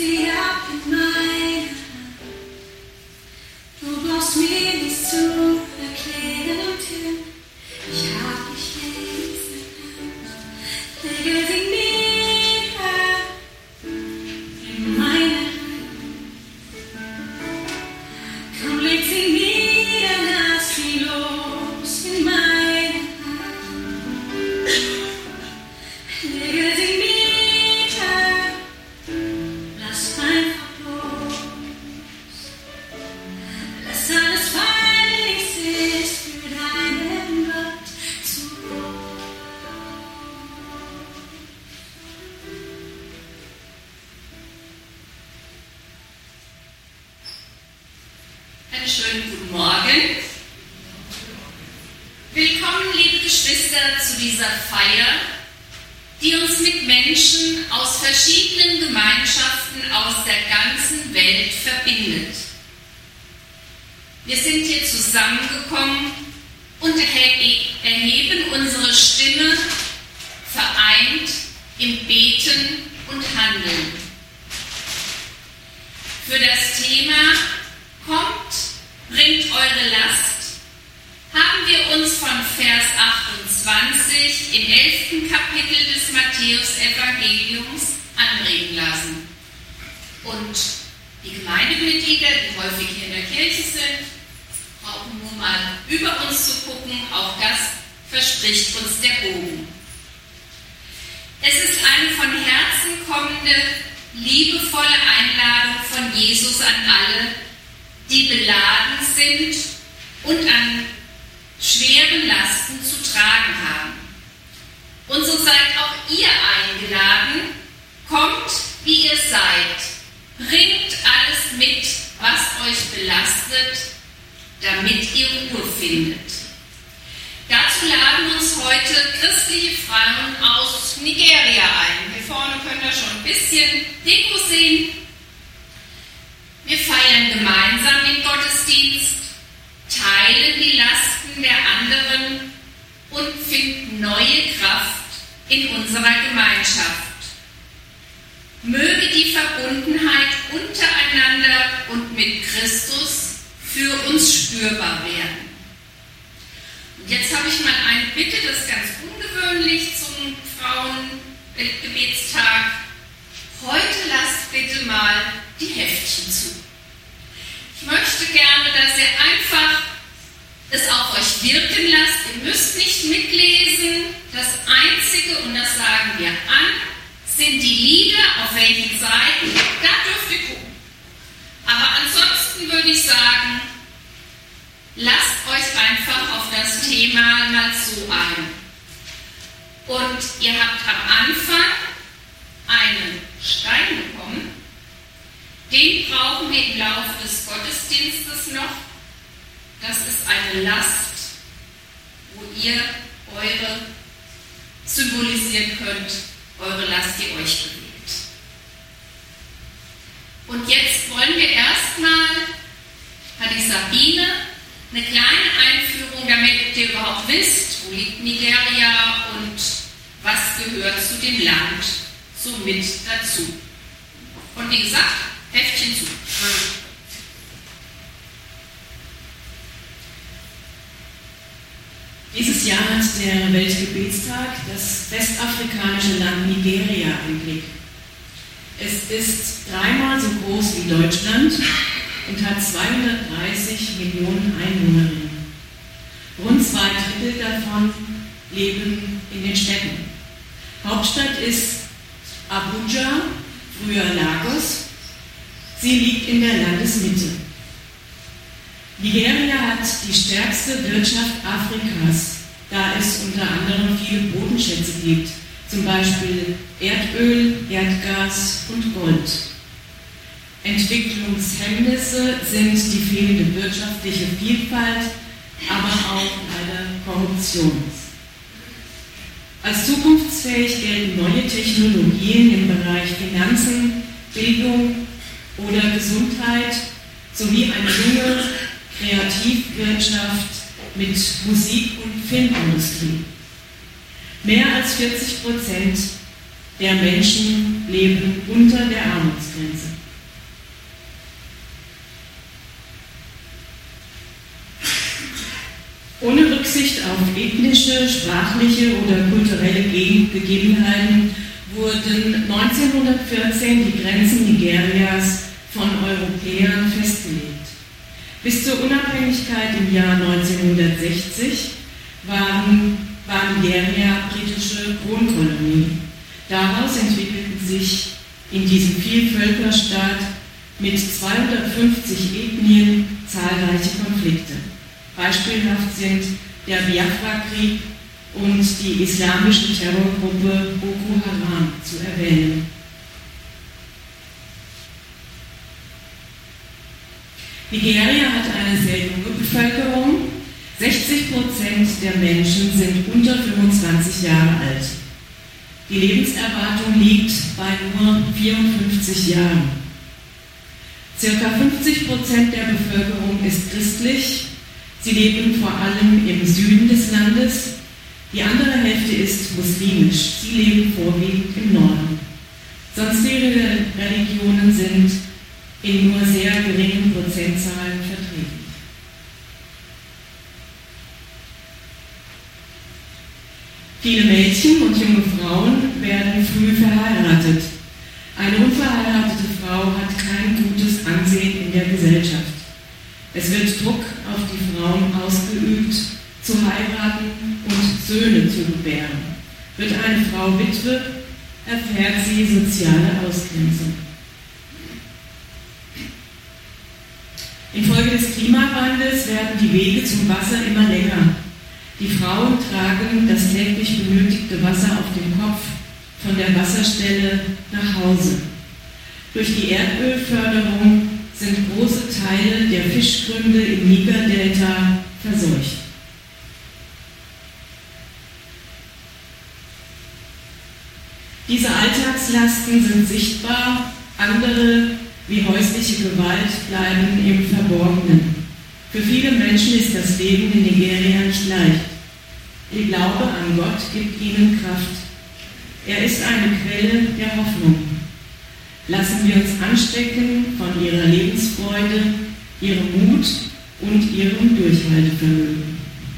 sie ab in meine Hand. Du brauchst mir nichts zu erklären und hören. Ich hab dich längst erkannt. Lege sie nieder in meine Hand. Komm, leg sie nieder, lass sie los in meine Hand. Lege sie nieder, lass einfach los. Lass alles fallen, nichts ist für deinen Gott zu groß. Einen schönen guten Morgen. Willkommen, liebe Geschwister, zu dieser Feier, die uns mit Menschen aus verschiedenen Gemeinschaften aus der ganzen Welt verbindet. Wir sind hier zusammengekommen und erheben unsere Stimme vereint im Beten und Handeln. Für das Thema Kommt, bringt eure Last, haben wir uns von Vers 28 im 11. Kapitel des Matthäus-Evangeliums anreden lassen. Und die Gemeindemitglieder, die häufig hier in der Kirche sind, brauchen nur mal über uns zu gucken, auch das verspricht uns der Bogen. Es ist eine von Herzen kommende, liebevolle Einladung von Jesus an alle, die beladen sind und an schweren Lasten zu tragen haben. Und so seid auch ihr eingeladen, kommt, wie ihr seid, bringt alles mit, was euch belastet, damit ihr Ruhe findet. Dazu laden uns heute christliche Frauen aus Nigeria ein. Hier vorne könnt ihr schon ein bisschen Deko sehen. Wir feiern gemeinsam den Gottesdienst, teilen die Lasten der anderen und finden neue Kraft in unserer Gemeinschaft. Möge die Verbundenheit untereinander und mit Christus für uns spürbar werden. Und jetzt habe ich mal eine Bitte, das ist ganz ungewöhnlich zum Frauengebetstag. Heute lasst bitte mal die Heftchen zu. Ich möchte gerne, dass ihr einfach es auf euch wirken lasst. Ihr müsst nicht mitlesen. Das Einzige, und das sagen wir an, sind die Lieder, auf welchen Seiten, da dürft ihr gucken. Aber ansonsten würde ich sagen, lasst euch einfach auf das Thema mal so ein. Und ihr habt am Anfang einen Stein bekommen. Den brauchen wir im Laufe des Gottesdienstes noch. Das ist eine Last, wo ihr eure symbolisieren könnt, eure Last, die euch bewegt. Und jetzt wollen wir erstmal, hat die Sabine, eine kleine Einführung, damit ihr überhaupt wisst, wo liegt Nigeria und was gehört zu dem Land so mit dazu. Und wie gesagt, Heftchen zu. Dieses Jahr hat der Weltgebetstag das westafrikanische Land Nigeria im Blick. Es ist 3-mal so groß wie Deutschland und hat 230 Millionen Einwohnerinnen. Rund 2/3 davon leben in den Städten. Hauptstadt ist Abuja, früher Lagos. Sie liegt in der Landesmitte. Nigeria hat die stärkste Wirtschaft Afrikas, da es unter anderem viele Bodenschätze gibt, zum Beispiel Erdöl, Erdgas und Gold. Entwicklungshemmnisse sind die fehlende wirtschaftliche Vielfalt, aber auch leider Korruption. Als zukunftsfähig gelten neue Technologien im Bereich Finanzen, Bildung oder Gesundheit sowie eine junge Kreativwirtschaft mit Musik- und Filmindustrie. Mehr als 40% der Menschen leben unter der Armutsgrenze. Ohne Rücksicht auf ethnische, sprachliche oder kulturelle Gegebenheiten wurden 1914 die Grenzen Nigerias von Europäern festgelegt. Bis zur Unabhängigkeit im Jahr 1960 war Nigeria britische Kronkolonie. Daraus entwickelten sich in diesem Vielvölkerstaat mit 250 Ethnien zahlreiche Konflikte. Beispielhaft sind der Biafra-Krieg und die islamische Terrorgruppe Boko Haram zu erwähnen. Nigeria hat eine sehr junge Bevölkerung. 60% der Menschen sind unter 25 Jahre alt. Die Lebenserwartung liegt bei nur 54 Jahren. Circa 50% der Bevölkerung ist christlich. Sie leben vor allem im Süden des Landes. Die andere Hälfte ist muslimisch. Sie leben vorwiegend im Norden. Sonstige Religionen sind in nur sehr geringen Prozentzahlen vertreten. Viele Mädchen und junge Frauen werden früh verheiratet. Eine unverheiratete Frau hat kein gutes Ansehen in der Gesellschaft. Es wird Druck auf die Frauen ausgeübt, zu heiraten und Söhne zu gebären. Wird eine Frau Witwe, erfährt sie soziale Ausgrenzung. Infolge des Klimawandels werden die Wege zum Wasser immer länger. Die Frauen tragen das täglich benötigte Wasser auf dem Kopf von der Wasserstelle nach Hause. Durch die Erdölförderung sind große Teile der Fischgründe im Nigerdelta verseucht. Diese Alltagslasten sind sichtbar, andere wie häusliche Gewalt bleiben im Verborgenen. Für viele Menschen ist das Leben in Nigeria nicht leicht. Ihr Glaube an Gott gibt ihnen Kraft. Er ist eine Quelle der Hoffnung. Lassen wir uns anstecken von ihrer Lebensfreude, ihrem Mut und ihrem Durchhaltevermögen.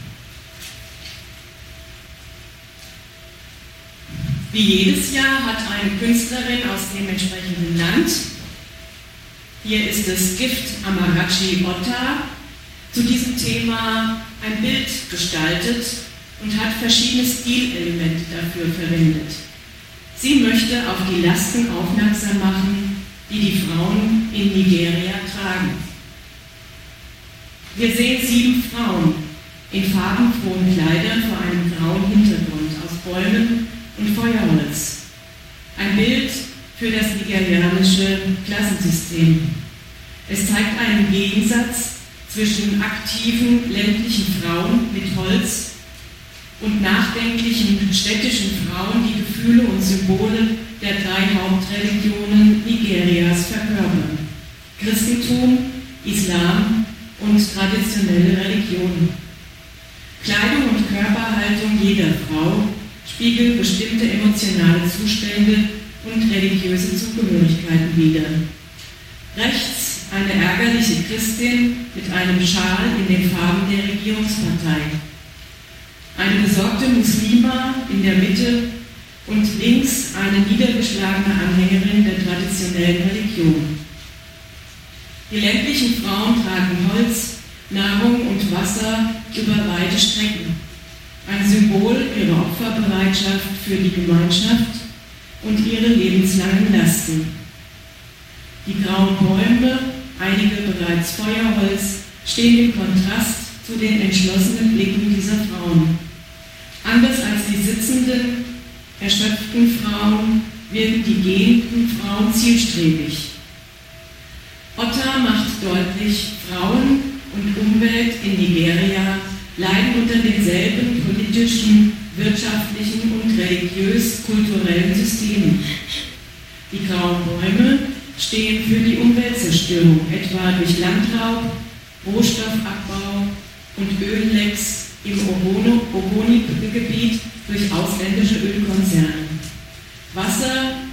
Wie jedes Jahr hat eine Künstlerin aus dem entsprechenden Land, hier ist es Gift Amarachi Otta, zu diesem Thema ein Bild gestaltet und hat verschiedene Stilelemente dafür verwendet. Sie möchte auf die Lasten aufmerksam machen, die die Frauen in Nigeria tragen. Wir sehen 7 Frauen in farbenfrohen Kleidern vor einem grauen Hintergrund aus Bäumen und Feuerholz. Ein Bild für das nigerianische Klassensystem. Es zeigt einen Gegensatz zwischen aktiven ländlichen Frauen mit Holz und nachdenklichen städtischen Frauen, die Gefühle und Symbole der 3 Hauptreligionen Nigerias verkörpern: Christentum, Islam und traditionelle Religionen. Kleidung und Körperhaltung jeder Frau spiegeln bestimmte emotionale Zustände und religiöse Zugehörigkeiten wider. Rechts eine ärgerliche Christin mit einem Schal in den Farben der Regierungspartei. Eine besorgte Muslima in der Mitte und links eine niedergeschlagene Anhängerin der traditionellen Religion. Die ländlichen Frauen tragen Holz, Nahrung und Wasser über weite Strecken. Ein Symbol ihrer Opferbereitschaft für die Gemeinschaft und ihre lebenslangen Lasten. Die grauen Bäume, einige bereits Feuerholz, stehen im Kontrast zu den entschlossenen Blicken dieser Frauen. Anders als die sitzenden, erschöpften Frauen wirken die gehenden Frauen zielstrebig. Otta macht deutlich, Frauen und Umwelt in Nigeria leiden unter denselben politischen, wirtschaftlichen und religiös-kulturellen Systemen. Die grauen Bäume stehen für die Umweltzerstörung, etwa durch Landraub, Rohstoffabbau und Öllecks im Ogoni-Gebiet durch ausländische Ölkonzerne. Wasser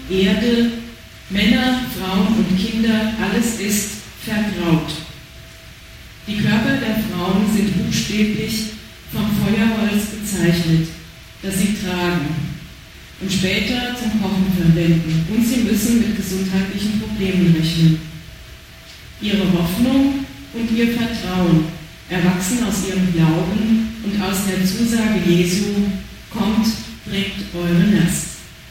Erde, Männer, Frauen und Kinder, alles ist vertraut. Die Körper der Frauen sind buchstäblich vom Feuerholz gezeichnet, das sie tragen und später zum Kochen verwenden, und sie müssen mit gesundheitlichen Problemen rechnen. Ihre Hoffnung und ihr Vertrauen erwachsen aus ihrem Glauben und aus der Zusage Jesu: kommt, bringt eure Last.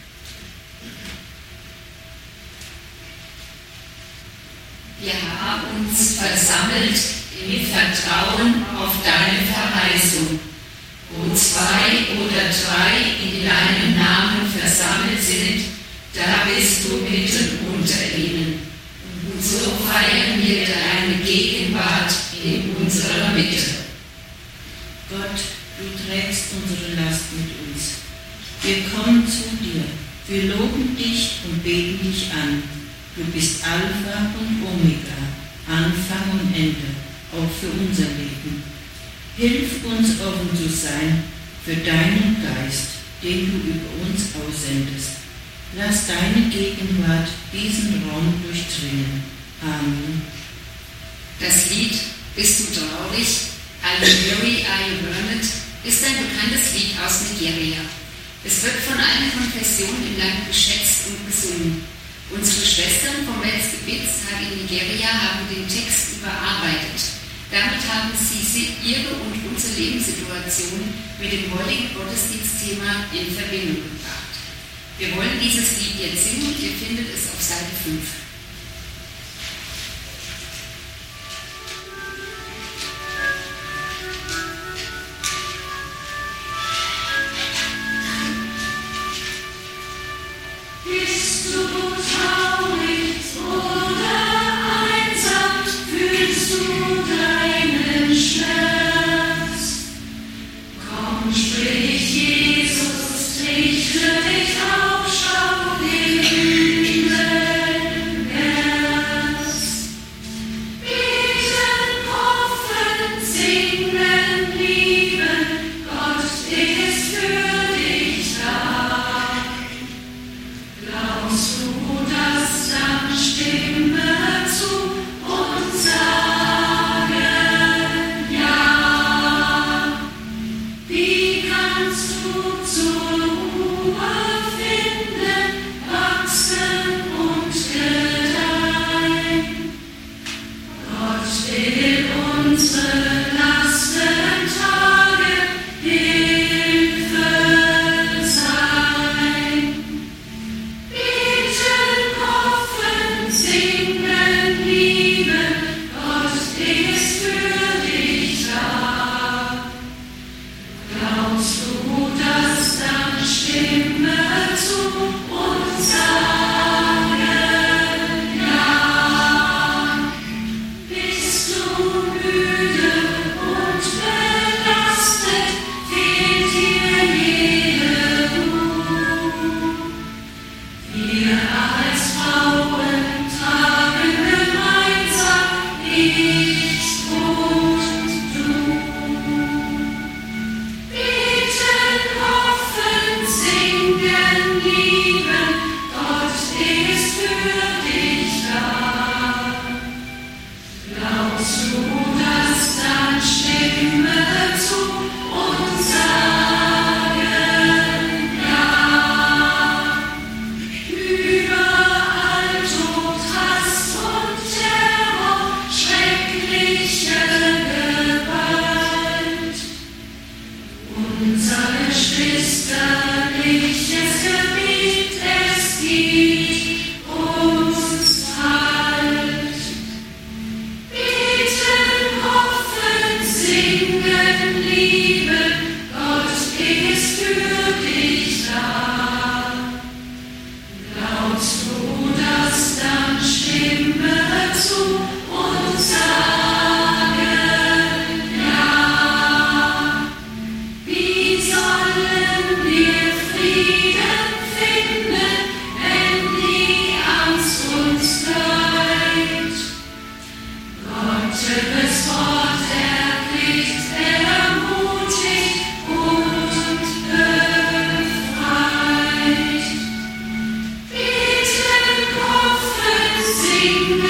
Wir haben uns versammelt im Vertrauen auf deine Verheißung. Wo 2 oder 3 in deinem Namen versammelt sind, da bist du mitten unter ihnen. Und so feiern wir deine Gegenwart in unserer Mitte. Gott, du trägst unsere Last mit uns. Wir kommen zu dir. Wir loben dich und beten dich an. Du bist Alpha und Omega, Anfang und Ende, auch für unser Leben. Hilf uns offen zu sein für deinen Geist, den du über uns aussendest. Lass deine Gegenwart diesen Raum durchdringen. Amen. Das Lied Bist du traurig? Are you weary? Are you burdened? Ist ein bekanntes Lied aus Nigeria. Es wird von allen Konfessionen im Land geschätzt und gesungen. Unsere Schwestern vom Weltgebetstag in Nigeria haben den Text überarbeitet. Damit haben sie ihre und unsere Lebenssituation mit dem heutigen Gottesdienstthema in Verbindung gebracht. Wir wollen dieses Lied jetzt singen und ihr findet es auf Seite 5. Sprich für dich auf, schau den Himmel.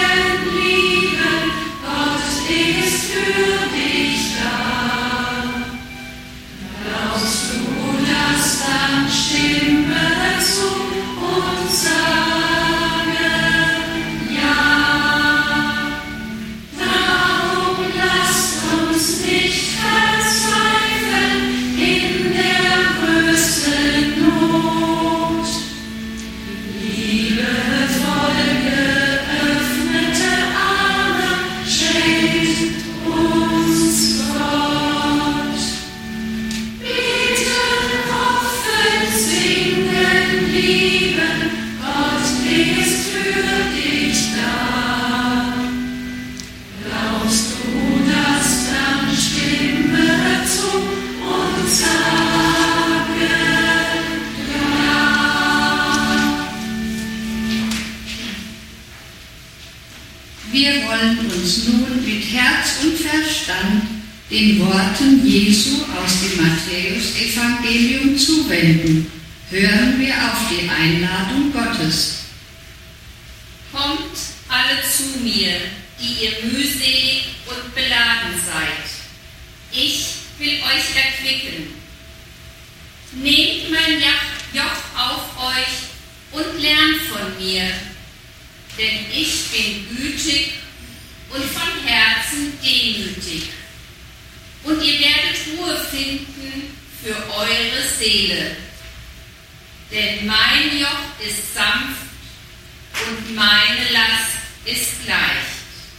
Wir wollen uns nun mit Herz und Verstand den Worten Jesu aus dem Matthäusevangelium zuwenden. Hören wir auf die Einladung Gottes. Kommt alle zu mir, die ihr mühselig und beladen seid. Ich will euch erquicken. Nehmt mein Joch auf euch und lernt von mir, denn ich bin gütig und von Herzen demütig. Und ihr werdet Ruhe finden für eure Seele. Denn mein Joch ist sanft und meine Last ist leicht.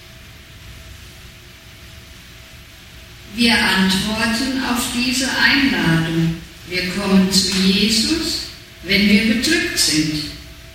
Wir antworten auf diese Einladung. Wir kommen zu Jesus, wenn wir bedrückt sind.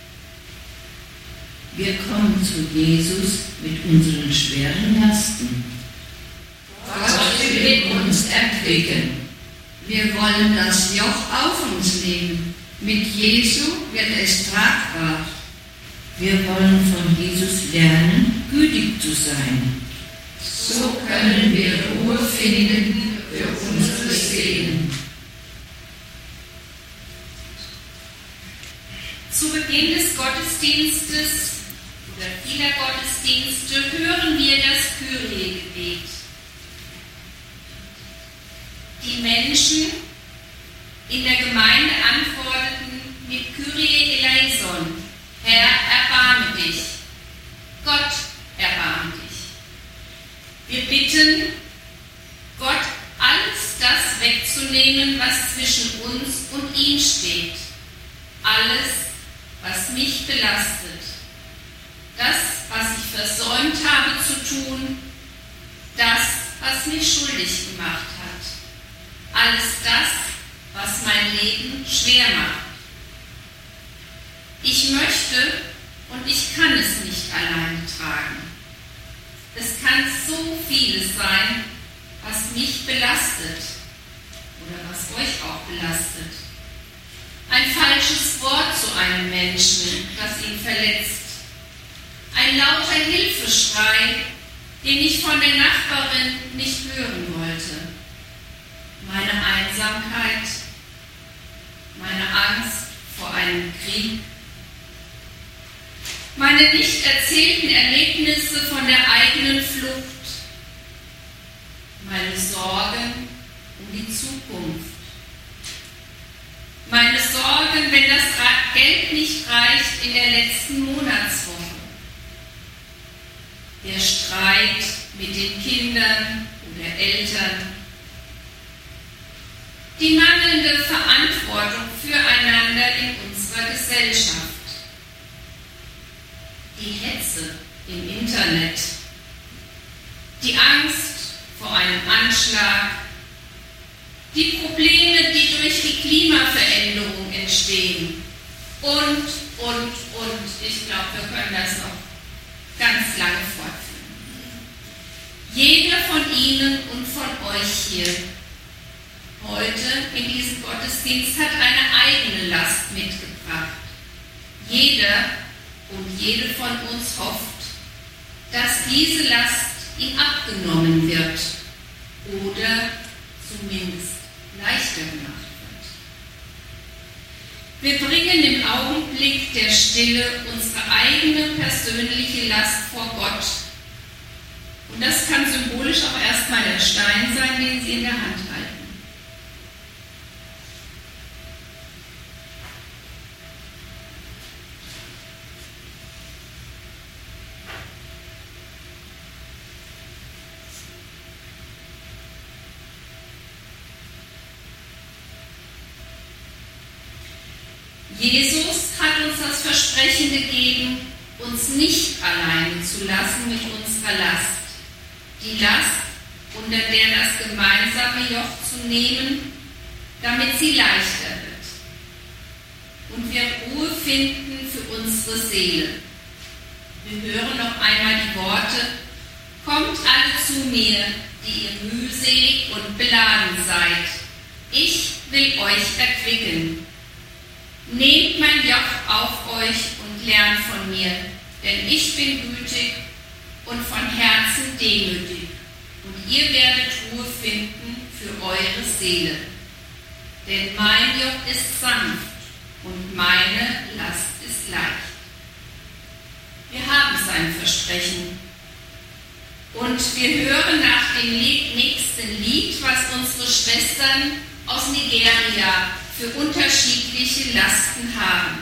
Wir kommen zu Jesus mit unseren schweren Lasten. Gott will uns erquicken. Wir wollen das Joch auf uns nehmen. Mit Jesu wird es tragbar. Wir wollen von Jesus lernen, gütig zu sein. So können wir Ruhe finden für unsere Seelen. Zu Beginn des Gottesdienstes oder vieler Gottesdienste hören wir das Kyrie-Gebet. Die Menschen in der Gemeinde antworteten mit Kyrie eleison, Herr, erbarme dich. Gott, erbarme dich. Wir bitten Gott, alles das wegzunehmen, was zwischen uns und ihm steht. Alles, was mich belastet. Das, was ich versäumt habe zu tun. Das, was mich schuldig gemacht hat. Alles das, was mein Leben schwer macht. Ich möchte und ich kann es nicht alleine tragen. Es kann so vieles sein, was mich belastet oder was euch auch belastet. Ein falsches Wort zu einem Menschen, das ihn verletzt. Ein lauter Hilfeschrei, den ich von der Nachbarin nicht hören wollte. Meine Einsamkeit, meine Angst vor einem Krieg, meine nicht erzählten Erlebnisse von der eigenen Flucht, meine Sorgen um die Zukunft, meine Sorgen, wenn das Geld nicht reicht in der letzten Monatswoche, der Streit mit den Kindern oder Eltern, die mangelnde Verantwortung füreinander in unserer Gesellschaft, die Hetze im Internet, die Angst vor einem Anschlag, die Probleme, die durch die Klimaveränderung entstehen und. Ich glaube, wir können das noch ganz lange fortführen. Jeder von Ihnen und von euch hier heute in diesem Gottesdienst hat eine eigene Last mitgebracht. Jeder und jede von uns hofft, dass diese Last ihm abgenommen wird oder zumindest leichter gemacht wird. Wir bringen im Augenblick der Stille unsere eigene persönliche Last vor Gott. Und das kann symbolisch auch erstmal der Stein sein, den Sie in der Hand halten. Jesus hat uns das Versprechen gegeben, uns nicht alleine zu lassen mit unserer Last. Die Last, unter der das gemeinsame Joch zu nehmen, damit sie leichter wird. Und wir Ruhe finden für unsere Seele. Wir hören noch einmal die Worte: Kommt alle zu mir, die ihr mühselig und beladen seid. Ich will euch erquicken. Nehmt mein Joch auf euch und lernt von mir, denn ich bin gütig und von Herzen demütig, und ihr werdet Ruhe finden für eure Seele. Denn mein Joch ist sanft und meine Last ist leicht. Wir haben sein Versprechen. Und wir hören nach dem nächsten Lied, was unsere Schwestern aus Nigeria für unterschiedliche Lasten haben.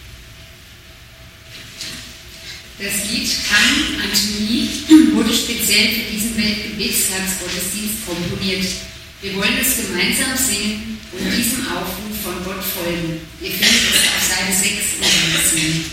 Das Lied Kann Antonie wurde speziell für diesen Weltgebetstagsgottesdienst komponiert. Wir wollen es gemeinsam singen und diesem Aufruf von Gott folgen. Ihr findet es auf Seite 6 und 7.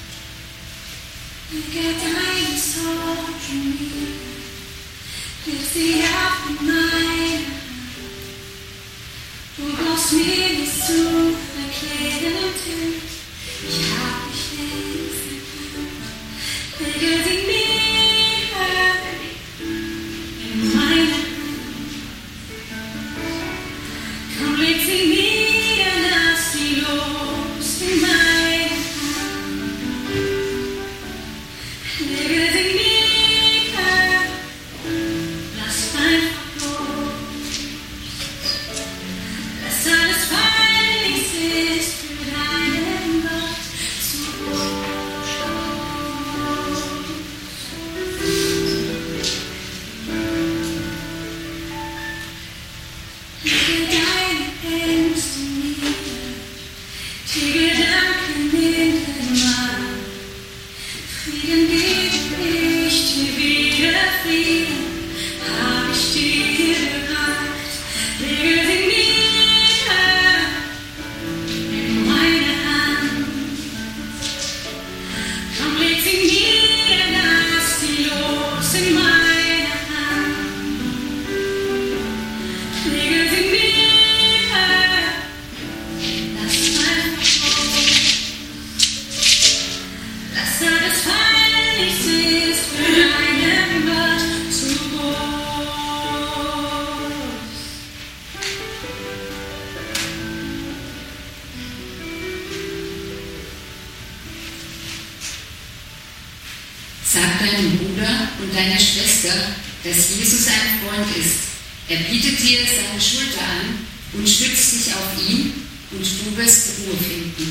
Get a dinosaur from me. sie auf in meine Hand. Du brauchst mir nicht zu erklären und ich hab dich längst erkannt. Lege sie nieder in meine Hand. Komm, leg sie nieder, lass sie los in meine Hand. Lege sie nieder, lass einfach los. Lass alles fallen, nichts ist für deinen Gott zu groß. Lege deine Ängste nieder, die Gedanken in den Mann. Frieden gebe ich dir wieder, Frieden hab ich dir gebracht. Lege sie nieder in meine Hand. Komm, leg sie nieder, lass sie los in meine Hand. Lege sie nieder, lass einfach los. Lass alles fallen, nichts ist für deinen Gott zu groß. Sag deinem Bruder und deiner Schwester, dass Jesus ein Freund ist. Er bietet dir seine Schulter an und stützt dich auf ihn und du wirst Ruhe finden.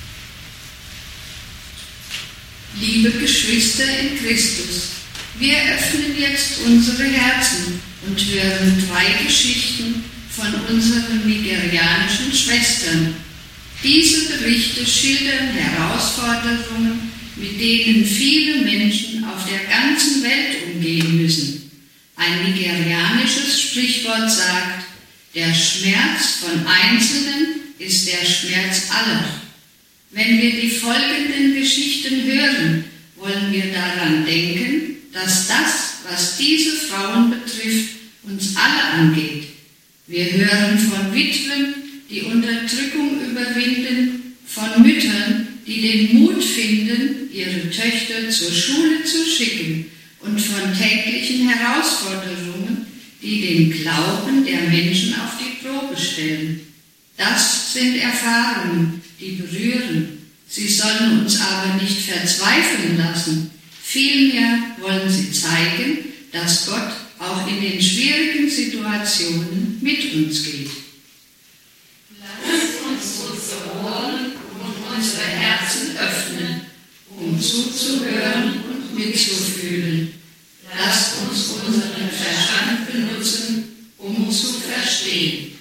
Liebe Geschwister in Christus, wir öffnen jetzt unsere Herzen und hören 3 Geschichten von unseren nigerianischen Schwestern. Diese Berichte schildern Herausforderungen, mit denen viele Menschen auf der ganzen Welt umgehen müssen. Ein nigerianisches Sprichwort sagt, der Schmerz von Einzelnen ist der Schmerz aller. Wenn wir die folgenden Geschichten hören, wollen wir daran denken, dass das, was diese Frauen betrifft, uns alle angeht. Wir hören von Witwen, die Unterdrückung überwinden, von Müttern, die den Mut finden, ihre Töchter zur Schule zu schicken, und von täglichen Herausforderungen, die den Glauben der Menschen auf die Probe stellen. Das sind Erfahrungen, die berühren. Sie sollen uns aber nicht verzweifeln lassen. Vielmehr wollen sie zeigen, dass Gott auch in den schwierigen Situationen mit uns geht. Lasst uns unsere Ohren und unsere Herzen öffnen, um zuzuhören und mitzufühlen. Lasst uns unseren Verstand benutzen, um zu verstehen.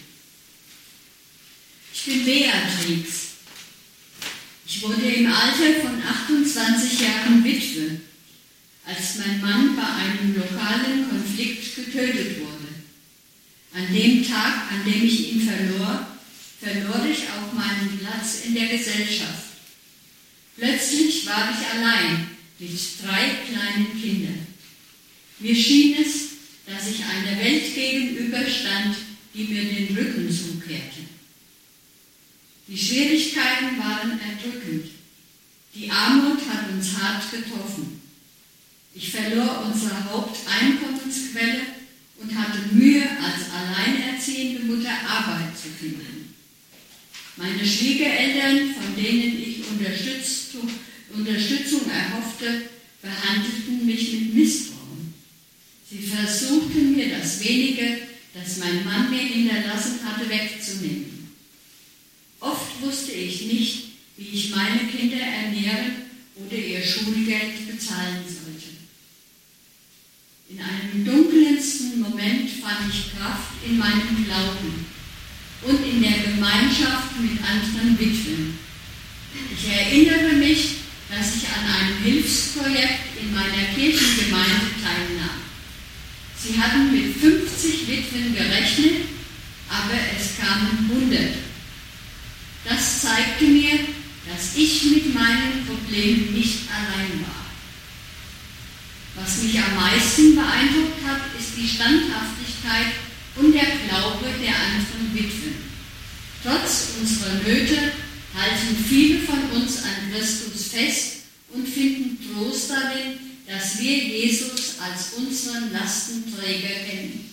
Ich bin Beatrix. Ich wurde im Alter von 28 Jahren Witwe, als mein Mann bei einem lokalen Konflikt getötet wurde. An dem Tag, an dem ich ihn verlor ich auch meinen Platz in der Gesellschaft. Plötzlich war ich allein mit 3 kleinen Kindern. Mir schien es, dass ich einer Welt gegenüberstand, die mir den Rücken zukehrte. Die Schwierigkeiten waren erdrückend. Die Armut hat uns hart getroffen. Ich verlor unsere Haupteinkommensquelle und hatte Mühe, als alleinerziehende Mutter Arbeit zu finden. Meine Schwiegereltern, von denen ich Unterstützung erhoffte, behandelten mich mit Misstrauen. Sie versuchten mir das Wenige, das mein Mann mir hinterlassen hatte, wegzunehmen. Oft wusste ich nicht, wie ich meine Kinder ernähren oder ihr Schulgeld bezahlen sollte. In einem dunkelsten Moment fand ich Kraft in meinem Glauben und in der Gemeinschaft mit anderen Witwen. Ich erinnere mich, dass ich an einem Hilfsprojekt in meiner Kirchengemeinde teilnahm. Sie hatten mit 50 Witwen gerechnet, aber es kamen 100. Das zeigte mir, dass ich mit meinen Problemen nicht allein war. Was mich am meisten beeindruckt hat, ist die Standhaftigkeit und der Glaube der anderen Witwen. Trotz unserer Nöte halten viele von uns an Christus fest und finden Trost darin, dass wir Jesus als unseren Lastenträger kennen.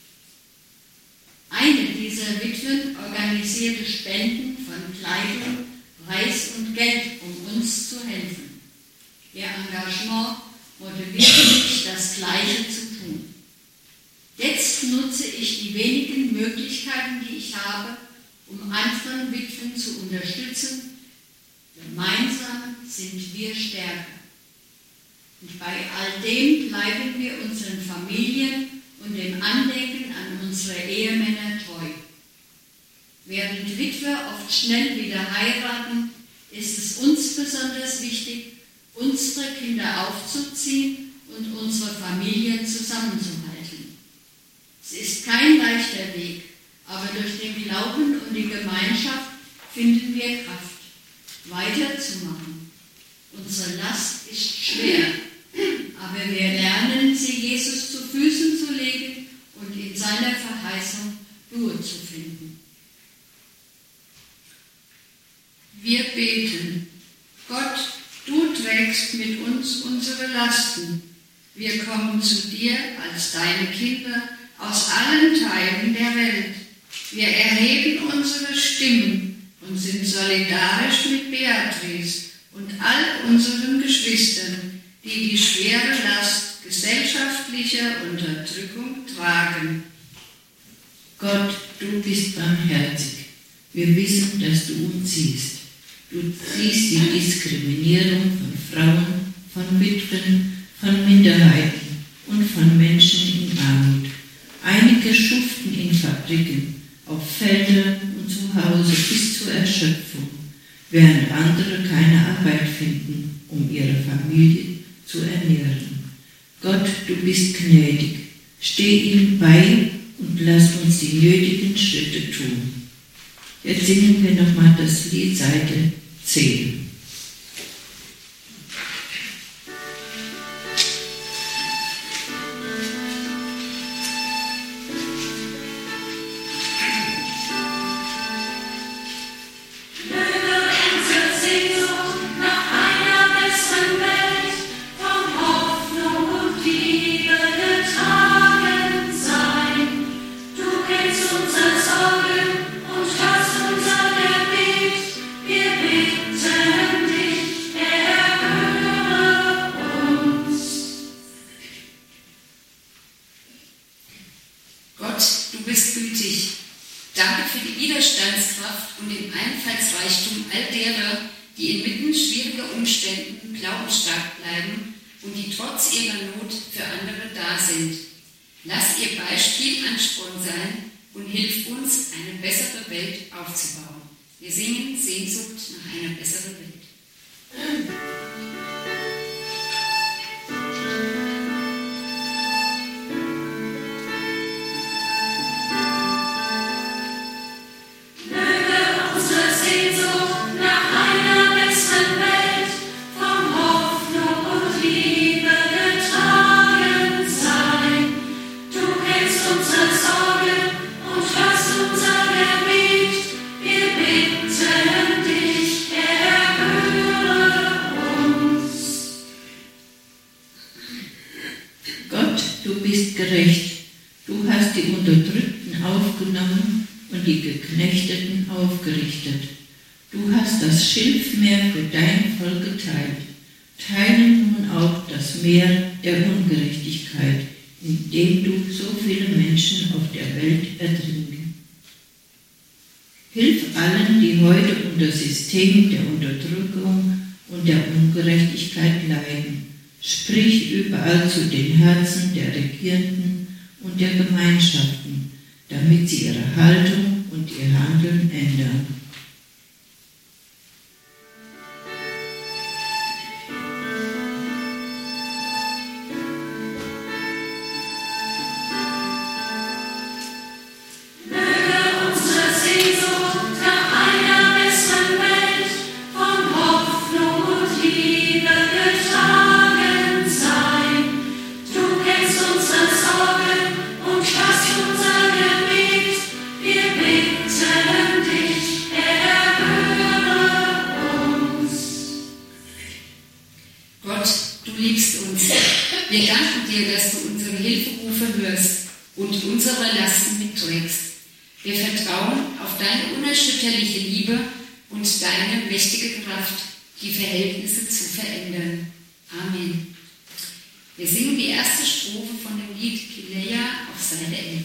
Eine dieser Witwen organisierte Spenden von Kleidung, Reis und Geld, um uns zu helfen. Ihr Engagement motivierte mich, das Gleiche zu tun. Jetzt nutze ich die wenigen Möglichkeiten, die ich habe, um anderen Witwen zu unterstützen. Gemeinsam sind wir stärker. Und bei all dem bleiben wir unseren Familien und dem Andenken an unsere Ehemänner treu. Während Witwer oft schnell wieder heiraten, ist es uns besonders wichtig, unsere Kinder aufzuziehen und unsere Familien zusammenzuhalten. Es ist kein leichter Weg, aber durch den Glauben und die Gemeinschaft finden wir Kraft, weiterzumachen. Unsere Last ist schwer, aber wir lernen, sie Jesus zu Füßen zu legen und in seiner Verheißung Ruhe zu finden. Wir beten. Gott, du trägst mit uns unsere Lasten. Wir kommen zu dir als deine Kinder aus allen Teilen der Welt. Wir erheben unsere Stimmen und sind solidarisch mit Beatrice und all unseren Geschwistern, die die schwere Last gesellschaftlicher Unterdrückung tragen. Gott, du bist barmherzig. Wir wissen, dass du uns siehst. Du siehst die Diskriminierung von Frauen, von Witwen, von Minderheiten und von Menschen in Armut. Einige schuften in Fabriken, auf Feldern und zu Hause bis zur Erschöpfung, während andere keine Arbeit finden, um ihre Familie zu ernähren. Gott, du bist gnädig. Steh ihnen bei und lass uns die nötigen Schritte tun. Jetzt singen wir nochmal das Lied Seite 10. Lass ihr Beispiel Ansporn sein und hilf uns, eine bessere Welt aufzubauen. Wir singen Sehnsucht nach einer besseren Welt. Du hast die Unterdrückten aufgenommen und die Geknechteten aufgerichtet. Du hast das Schilfmeer für dein Volk geteilt. Teile nun auch das Meer der Ungerechtigkeit, in dem du so viele Menschen auf der Welt ertrinken. Hilf allen, die heute unter System der Unterdrückung und der Ungerechtigkeit leiden. Sprich überall zu den Herzen der Regierenden und der Gemeinschaften, damit sie ihre Haltung und ihr Handeln ändern. du liebst uns. Wir danken dir, dass du unsere Hilferufe hörst und unsere Lasten mitträgst. Wir vertrauen auf deine unerschütterliche Liebe und deine mächtige Kraft, die Verhältnisse zu verändern. Amen. Wir singen die erste Strophe von dem Lied Kileia auf Seite 11.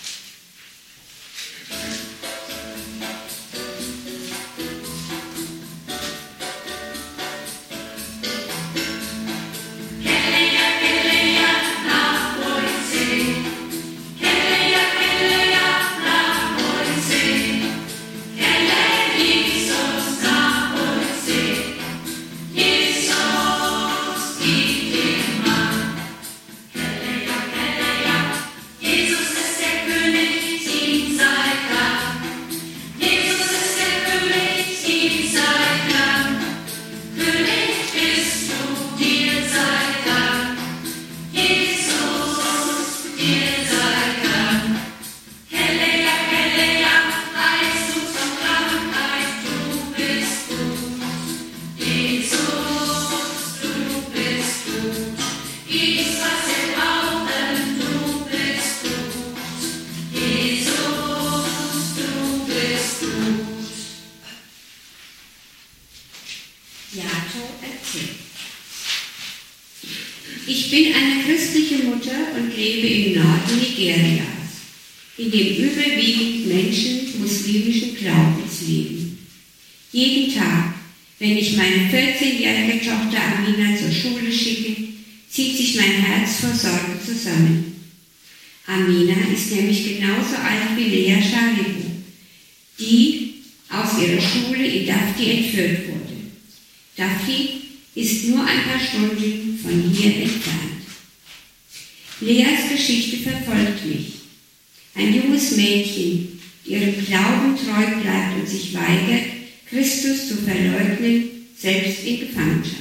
Ich bin eine christliche Mutter und lebe im Norden Nigerias, in dem überwiegend Menschen muslimischen Glaubens leben. Jeden Tag, wenn ich meine 14-jährige Tochter Amina zur Schule schicke, zieht sich mein Herz vor Sorge zusammen. Amina ist nämlich genauso alt wie Lea Sharibu, die aus ihrer Schule in Dafti entführt wurde. Dafti ist nur ein paar Stunden von hier entfernt. Leas Geschichte verfolgt mich. Ein junges Mädchen, ihrem Glauben treu bleibt und sich weigert, Christus zu verleugnen, selbst in Gefangenschaft.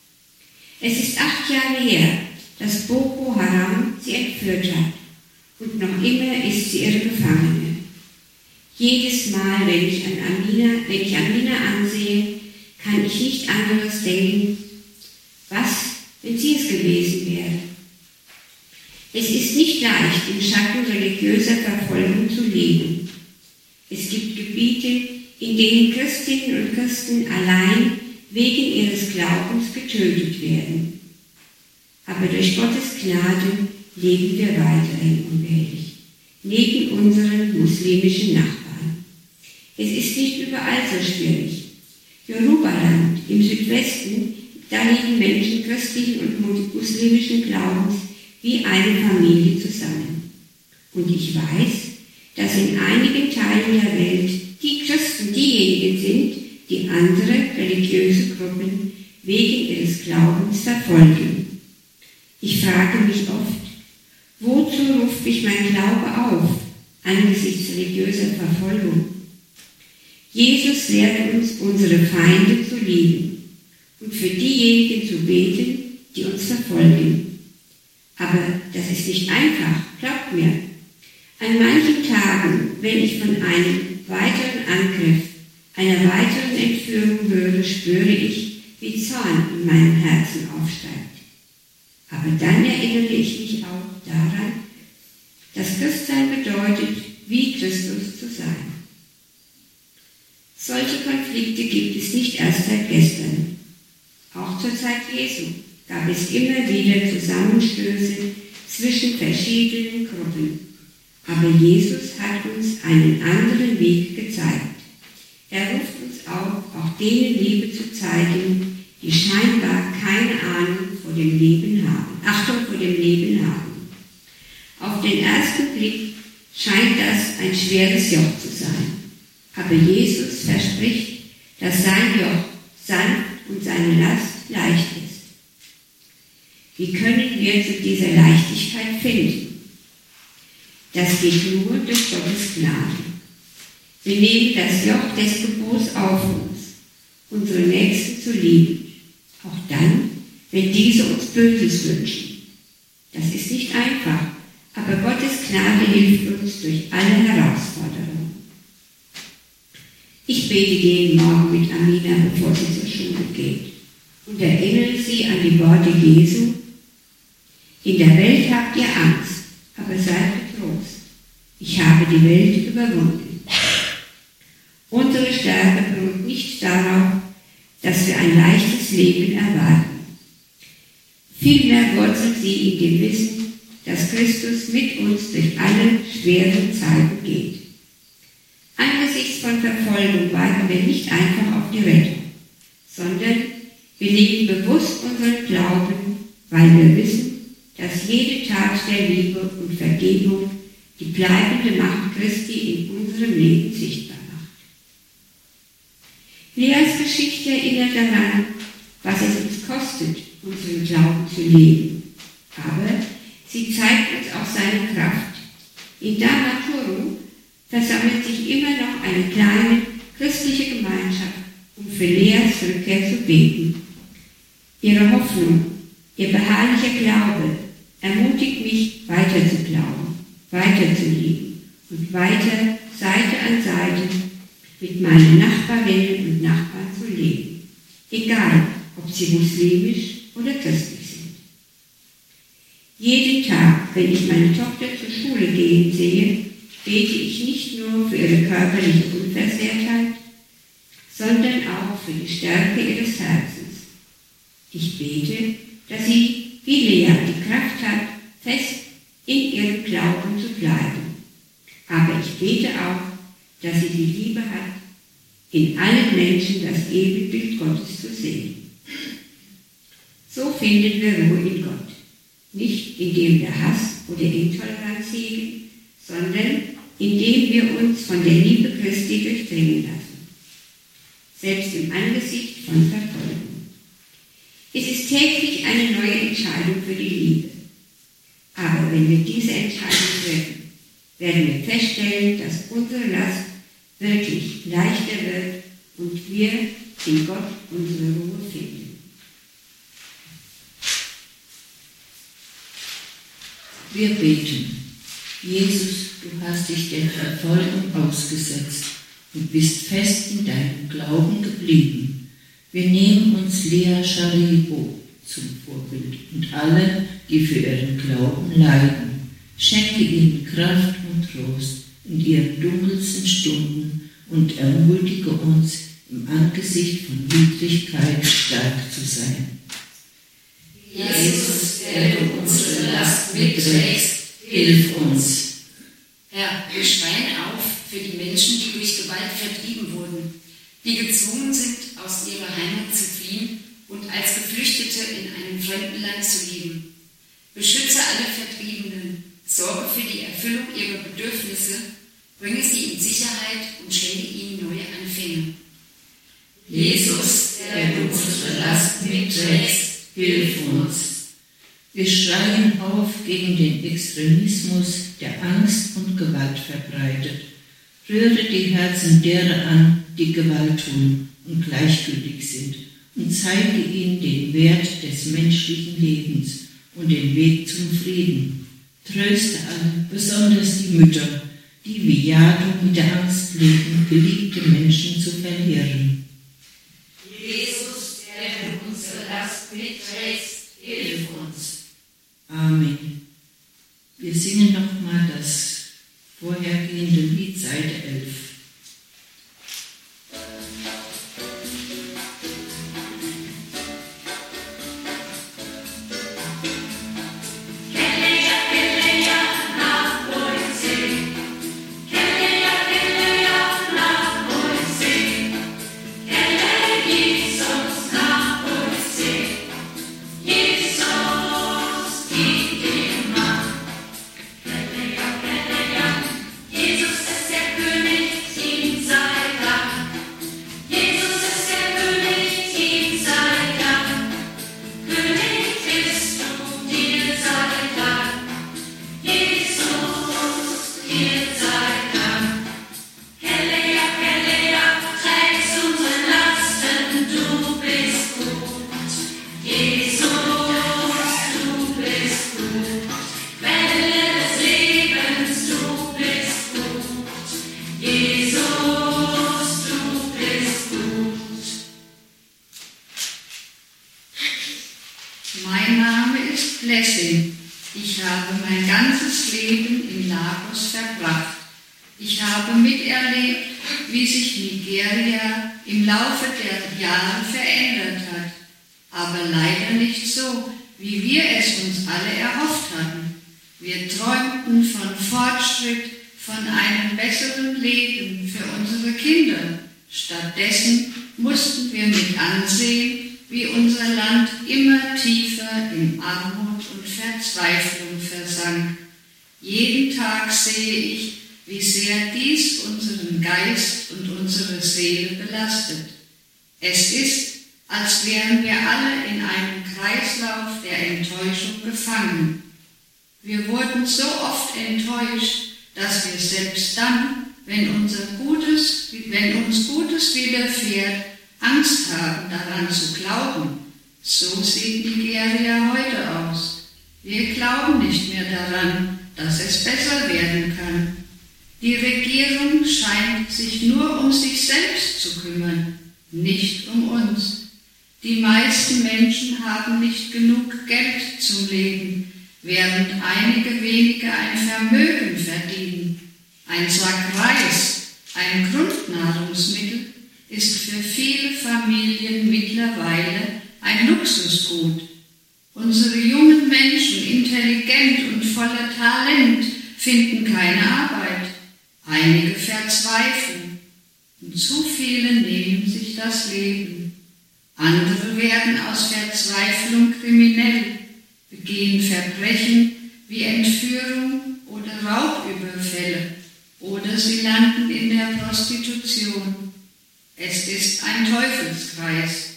Es ist 8 Jahre her, dass Boko Haram sie entführt hat, und noch immer ist sie ihre Gefangene. Jedes Mal, wenn ich Amina ansehe, kann ich nicht anderes denken, was, wenn sie es gewesen wäre. Es ist nicht leicht, im Schatten religiöser Verfolgung zu leben. Es gibt Gebiete, in denen Christinnen und Christen allein wegen ihres Glaubens getötet werden. Aber durch Gottes Gnade leben wir weiterhin unbehelligt, neben unseren muslimischen Nachbarn. Es ist nicht überall so schwierig. Yorubaland im Südwesten, da leben Menschen christlichen und muslimischen Glaubens wie eine Familie zusammen. Und ich weiß, dass in einigen Teilen der Welt die Christen diejenigen sind, die andere religiöse Gruppen wegen ihres Glaubens verfolgen. Ich frage mich oft, wozu ruft mich mein Glaube auf, angesichts religiöser Verfolgung? Jesus lehrt uns, unsere Feinde zu lieben und für diejenigen zu beten, die uns verfolgen. Aber das ist nicht einfach, glaubt mir. An manchen Tagen, wenn ich von einem weiteren Angriff, einer weiteren Entführung höre, spüre ich, wie Zorn in meinem Herzen aufsteigt. Aber dann erinnere ich mich auch daran, dass Christsein bedeutet, wie Christus zu sein. Solche Konflikte gibt es nicht erst seit gestern. Auch zur Zeit Jesu gab es immer wieder Zusammenstöße zwischen verschiedenen Gruppen. Aber Jesus hat uns einen anderen Weg gezeigt. Er ruft uns auf, auch denen Liebe zu zeigen, die scheinbar keine Achtung vor dem Leben haben. Auf den ersten Blick scheint das ein schweres Joch zu sein. Aber Jesus verspricht, dass sein Joch sanft und seine Last leicht ist. Wie können wir zu dieser Leichtigkeit finden? Das geht nur durch Gottes Gnade. Wir nehmen das Joch des Gebots auf uns, unsere Nächsten zu lieben, auch dann, wenn diese uns Böses wünschen. Das ist nicht einfach, aber Gottes Gnade hilft uns durch alle Herausforderungen. Ich bete jeden Morgen mit Amina, bevor sie zur Schule geht. und erinnern sie an die Worte Jesu: In der Welt habt ihr Angst, aber seid getrost. Ich habe die Welt überwunden. Unsere Stärke beruht nicht darauf, dass wir ein leichtes Leben erwarten. Vielmehr wurzelt sie in dem Wissen, dass Christus mit uns durch alle schweren Zeiten geht. Angesichts von Verfolgung warten wir nicht einfach auf die Rettung, sondern wir leben bewusst unseren Glauben, weil wir wissen, dass jede Tat der Liebe und Vergebung die bleibende Macht Christi in unserem Leben sichtbar macht. Leas Geschichte erinnert daran, was es uns kostet, unseren Glauben zu leben. Aber sie zeigt uns auch seine Kraft. In Damaturu versammelt sich immer noch eine kleine christliche Gemeinschaft, um für Leas Rückkehr zu beten. Ihre Hoffnung, ihr beharrlicher Glaube ermutigt mich, weiter zu glauben, weiter zu lieben und weiter Seite an Seite mit meinen Nachbarinnen und Nachbarn zu leben, egal ob sie muslimisch oder christlich sind. Jeden Tag, wenn ich meine Tochter zur Schule gehen sehe, bete ich nicht nur für ihre körperliche Unversehrtheit, sondern auch für die Stärke ihres Herzens. Ich bete, dass sie, wie Lea, die Kraft hat, fest in ihrem Glauben zu bleiben. Aber ich bete auch, dass sie die Liebe hat, in allen Menschen das Ebenbild Gottes zu sehen. So finden wir Ruhe in Gott. Nicht indem wir Hass oder Intoleranz hegen, sondern indem wir uns von der Liebe Christi durchdringen lassen. Selbst im Angesicht von Verfolgung. Es ist täglich eine neue Entscheidung für die Liebe. Aber wenn wir diese Entscheidung treffen, werden wir feststellen, dass unsere Last wirklich leichter wird und wir in Gott unsere Ruhe finden. Wir beten. Jesus, du hast dich der Verfolgung ausgesetzt und bist fest in deinem Glauben geblieben. Wir nehmen uns Lea Sharibo zum Vorbild und alle, die für ihren Glauben leiden. Schenke ihnen Kraft und Trost in ihren dunkelsten Stunden und ermutige uns, im Angesicht von Widrigkeit stark zu sein. Jesus, der du unsere Last mitträgst, hilf uns. Herr, wir schreien auf für die Menschen, die durch Gewalt vertrieben wurden, die gezwungen sind, aus ihrer Heimat zu fliehen und als Geflüchtete in einem fremden Land zu leben. Beschütze alle Vertriebenen, sorge für die Erfüllung ihrer Bedürfnisse, bringe sie in Sicherheit und schenke ihnen neue Anfänge. Jesus, der du unsere Last mitträgst, hilf uns. Wir schreien auf gegen den Extremismus, der Angst und Gewalt verbreitet. Rühre die Herzen derer an, die Gewalt tun und gleichgültig sind, und zeige ihnen den Wert des menschlichen Lebens und den Weg zum Frieden. Tröste alle, besonders die Mütter, die wie Jado mit der Angst leben, geliebte Menschen zu verlieren. Jesus, der du unsere Last mitträgst, hilf uns. Amen. Wir singen nochmal das vorhergehende Lied, Seite 11. Mein Name ist Blessing. Ich habe mein ganzes Leben in Lagos verbracht. Ich habe miterlebt, wie sich Nigeria im Laufe der Jahre verändert hat, aber leider nicht so, wie wir es uns alle erhofft hatten. Wir träumten von Fortschritt, von einem besseren Leben für unsere Kinder. Stattdessen mussten wir mit ansehen, wie unser Land immer tiefer in Armut und Verzweiflung versank. Jeden Tag sehe ich, wie sehr dies unseren Geist und unsere Seele belastet. Es ist, als wären wir alle in einem Kreislauf der Enttäuschung gefangen. Wir wurden so oft enttäuscht, dass wir selbst dann, wenn uns Gutes widerfährt, Angst haben, daran zu glauben. So sieht Nigeria heute aus. Wir glauben nicht mehr daran, dass es besser werden kann. Die Regierung scheint sich nur um sich selbst zu kümmern, nicht um uns. Die meisten Menschen haben nicht genug Geld zum Leben, während einige wenige ein Vermögen verdienen. Ein Sack Reis, ein Grundnahrungsmittel, ist für viele Familien mittlerweile ein Luxusgut. Unsere jungen Menschen, intelligent und voller Talent, finden keine Arbeit. Einige verzweifeln und zu viele nehmen sich das Leben. Andere werden aus Verzweiflung kriminell, begehen Verbrechen wie Entführung oder Raubüberfälle oder sie landen in der Prostitution. Es ist ein Teufelskreis.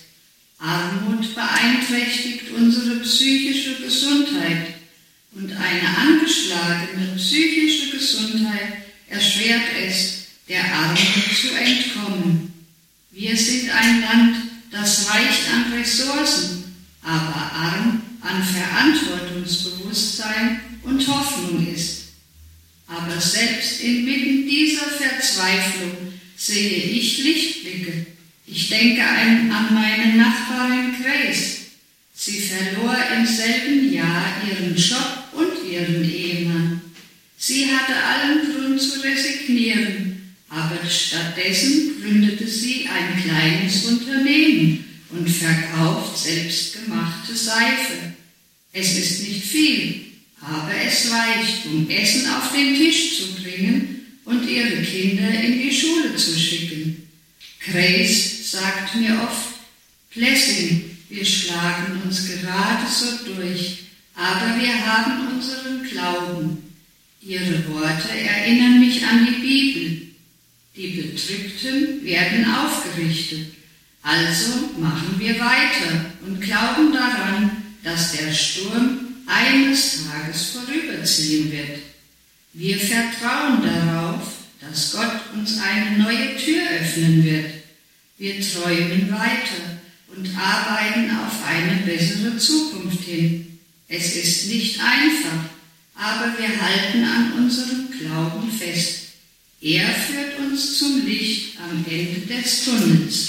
Armut beeinträchtigt unsere psychische Gesundheit und eine angeschlagene psychische Gesundheit erschwert es, der Armut zu entkommen. Wir sind ein Land, das reich an Ressourcen, aber arm an Verantwortungsbewusstsein und Hoffnung ist. Aber selbst inmitten dieser Verzweiflung sehe ich Lichtblicke. Ich denke an meine Nachbarin Grace. Sie verlor im selben Jahr ihren Job und ihren Ehemann. Sie hatte allen Grund zu resignieren, aber stattdessen gründete sie ein kleines Unternehmen und verkauft selbstgemachte Seife. Es ist nicht viel, aber es reicht, um Essen auf den Tisch zu bringen und ihre Kinder in die Schule zu schicken. Grace sagt mir oft, Blessing, wir schlagen uns gerade so durch, aber wir haben unseren Glauben. Ihre Worte erinnern mich an die Bibel. Die Bedrückten werden aufgerichtet. Also machen wir weiter und glauben daran, dass der Sturm eines Tages vorüberziehen wird. Wir vertrauen darauf, dass Gott uns eine neue Tür öffnen wird. Wir träumen weiter und arbeiten auf eine bessere Zukunft hin. Es ist nicht einfach, aber wir halten an unserem Glauben fest. Er führt uns zum Licht am Ende des Tunnels.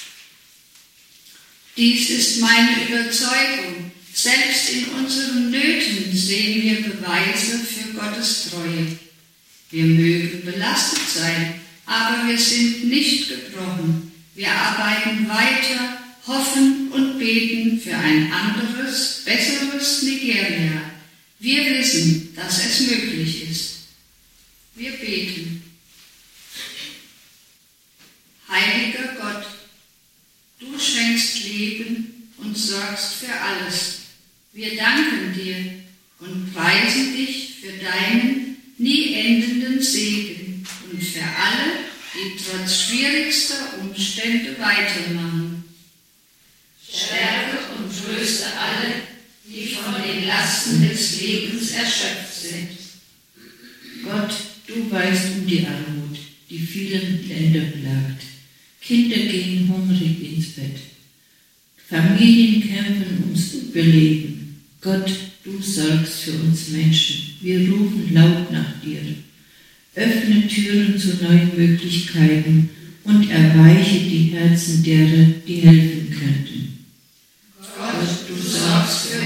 Dies ist meine Überzeugung. Selbst in unseren Nöten sehen wir Beweise für Gottes Treue. Wir mögen belastet sein, aber wir sind nicht gebrochen. Wir arbeiten weiter, hoffen und beten für ein anderes, besseres Nigeria. Wir wissen, dass es möglich ist. Wir beten. Heiliger Gott, du schenkst Leben und sorgst für alles. Wir danken dir und preisen dich für deinen nie endenden Segen und für alle, die trotz schwierigster Umstände weitermachen. Stärke und tröste alle, die von den Lasten des Lebens erschöpft sind. Gott, du weißt um die Armut, die vielen Länder plagt. Kinder gehen hungrig ins Bett. Familien kämpfen ums Überleben. Gott, du sorgst für uns Menschen. Wir rufen laut nach dir. Öffne Türen zu neuen Möglichkeiten und erweiche die Herzen derer, die helfen könnten. Gott, du sorgst für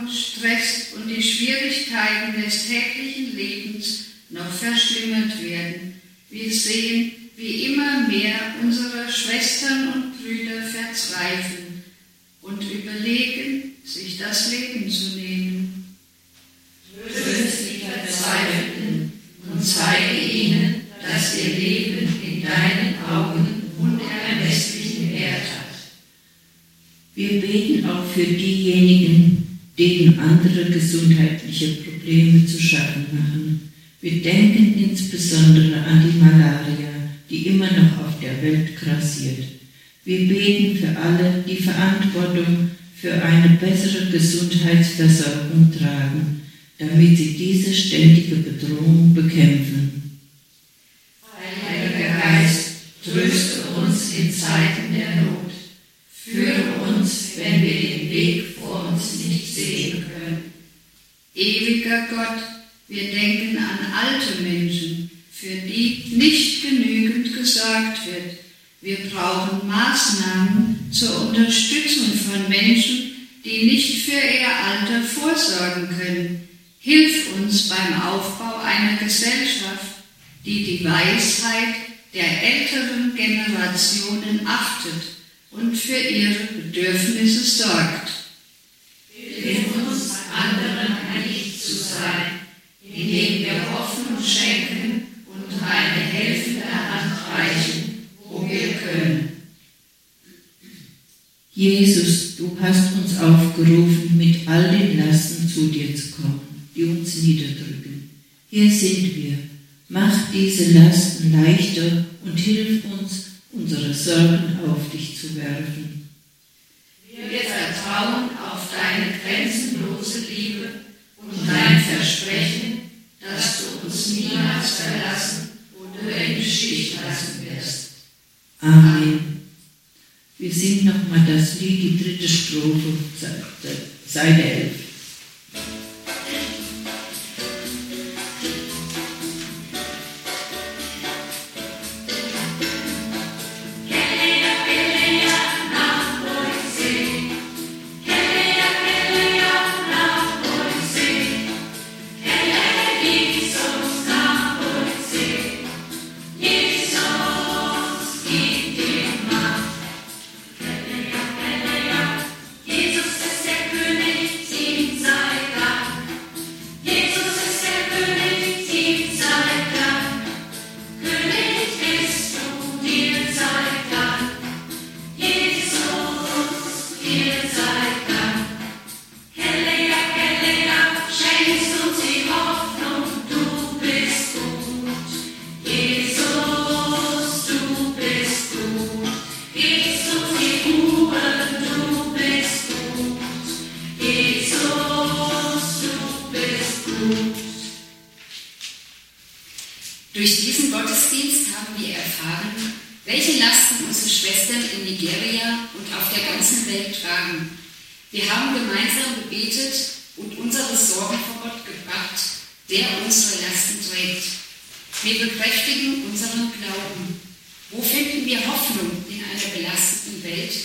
Sorgen, Stress und die Schwierigkeiten des täglichen Lebens noch verschlimmert werden. Wir sehen, wie immer mehr unsere Schwestern und Brüder verzweifeln und überlegen, sich das Leben zu nehmen. Tröste die Verzweifelten und zeige ihnen, dass ihr Leben in deinen Augen unermesslichen Wert hat. Wir beten auch für diejenigen, denen andere gesundheitliche Probleme zu schaffen machen. Wir denken insbesondere an die Malaria, die immer noch auf der Welt grassiert. Wir beten für alle, die Verantwortung für eine bessere Gesundheitsversorgung tragen, damit sie diese ständige Bedrohung bekämpfen. Heiliger Geist, tröste uns in Zeiten der Not. Führe uns, wenn wir den Weg vor uns nicht sehen können. Ewiger Gott, wir denken an alte Menschen, für die nicht genügend gesorgt wird. Wir brauchen Maßnahmen zur Unterstützung von Menschen, die nicht für ihr Alter vorsorgen können. Hilf uns beim Aufbau einer Gesellschaft, die die Weisheit der älteren Generationen achtet und für ihre Bedürfnisse sorgt. Hilf uns, anderen ein Licht zu sein, indem wir Hoffnung schenken und eine helfende Hand reichen, wo wir können. Jesus, du hast uns aufgerufen, mit all den Lasten zu dir zu kommen, die uns niederdrücken. Hier sind wir. Mach diese Lasten leichter und hilf uns, unsere Sorgen auf dich zu werfen. Wir vertrauen auf deine grenzenlose Liebe und dein Versprechen, dass du uns niemals verlassen oder im Stich lassen wirst. Amen. Wir singen nochmal das Lied, die 3. Strophe, Seite 11. Durch diesen Gottesdienst haben wir erfahren, welche Lasten unsere Schwestern in Nigeria und auf der ganzen Welt tragen. Wir haben gemeinsam gebetet und unsere Sorgen vor Gott gebracht, der unsere Lasten trägt. Wir bekräftigen unseren Glauben. Wo finden wir Hoffnung in einer belasteten Welt?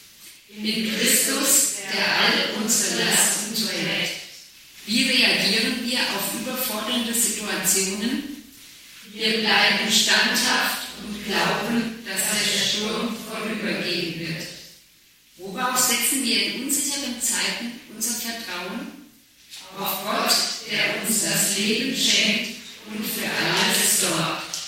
In Christus, der all unsere Lasten trägt. Wie reagieren wir auf überfordernde Situationen? Wir bleiben standhaft und glauben, dass der Sturm vorübergehen wird. Worauf setzen wir in unsicheren Zeiten unser Vertrauen? Auf Gott, der uns das Leben schenkt und für alles sorgt.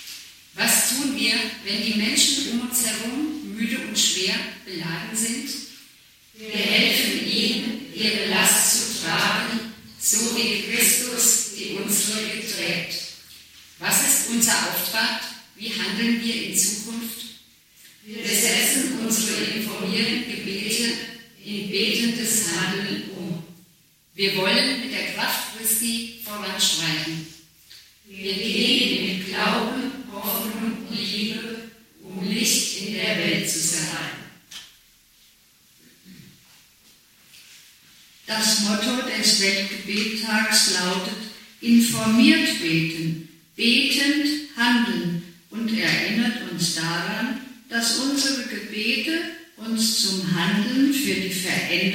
Was tun wir, wenn die Menschen um uns herum müde und schwer beladen sind? Wir helfen ihnen, ihre Last zu tragen, so wie Christus die unsere trägt. Was ist unser Auftrag? Wie handeln wir in Zukunft? Wir setzen unsere informierten Gebete in betendes Handeln um. Wir wollen mit der Kraft Christi voranschreiten. Wir gehen mit Glauben, Hoffnung und Liebe, um Licht in der Welt zu sein. Das Motto des Weltgebettags lautet: informiert beten, betend handeln und erinnert uns daran, dass unsere Gebete uns zum Handeln für die Veränderung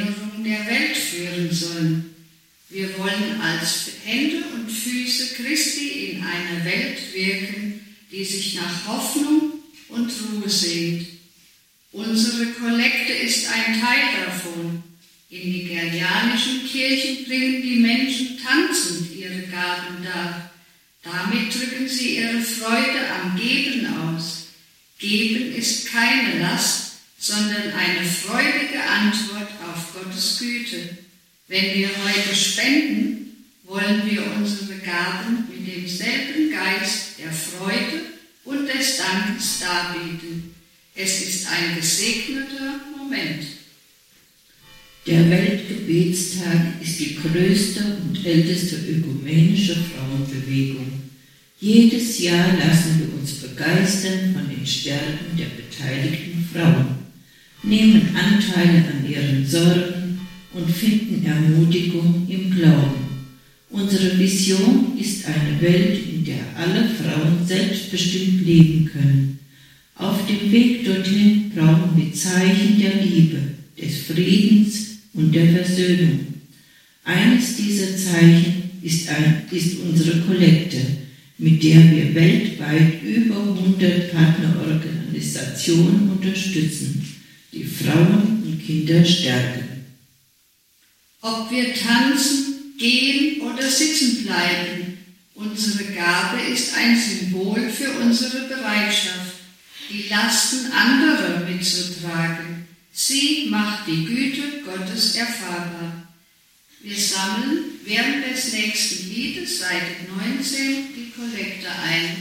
Ordnung der Welt führen sollen. Wir wollen als Hände und Füße Christi in einer Welt wirken, die sich nach Hoffnung und Ruhe sehnt. Unsere Kollekte ist ein Teil davon. In nigerianischen Kirchen bringen die Menschen tanzend ihre Gaben dar. Damit drücken sie ihre Freude am Geben aus. Geben ist keine Last, sondern eine freudige Antwort auf Gottes Güte. Wenn wir heute spenden, wollen wir unsere Gaben mit demselben Geist der Freude und des Dankes darbieten. Es ist ein gesegneter Moment. Der Weltgebetstag ist die größte und älteste ökumenische Frauenbewegung. Jedes Jahr lassen wir uns begeistern von den Stärken der beteiligten Frauen, nehmen Anteile an ihren Sorgen und finden Ermutigung im Glauben. Unsere Vision ist eine Welt, in der alle Frauen selbstbestimmt leben können. Auf dem Weg dorthin brauchen wir Zeichen der Liebe, des Friedens und der Versöhnung. Eines dieser Zeichen ist unsere Kollekte, mit der wir weltweit über 100 Partnerorganisationen unterstützen, die Frauen und Kinder stärken. Ob wir tanzen, gehen oder sitzen bleiben, unsere Gabe ist ein Symbol für unsere Bereitschaft, die Lasten anderer mitzutragen. Sie macht die Güte Gottes erfahrbar. Wir sammeln während des nächsten Liedes, Seite 19, die Kollekte ein.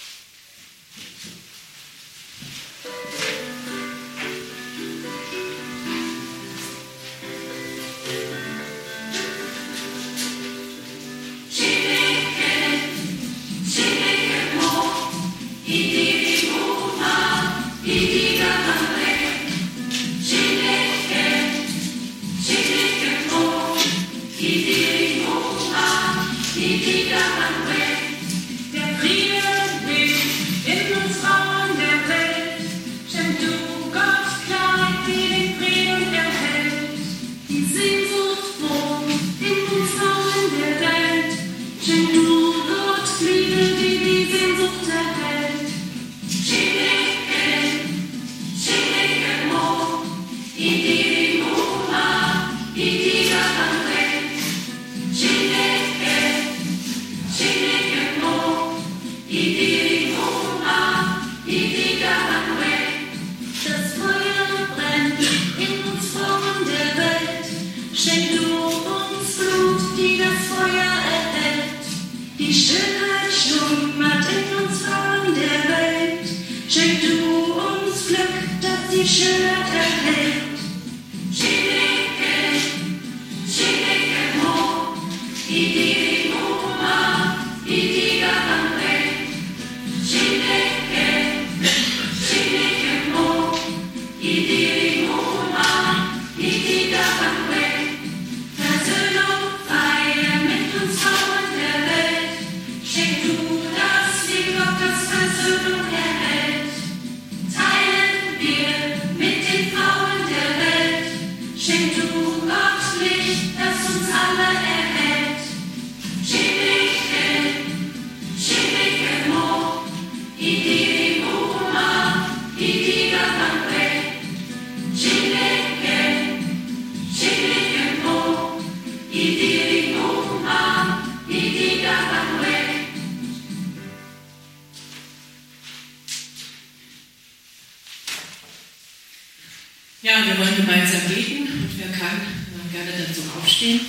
Ja, wir wollen gemeinsam beten und wer kann gerne dazu aufstehen.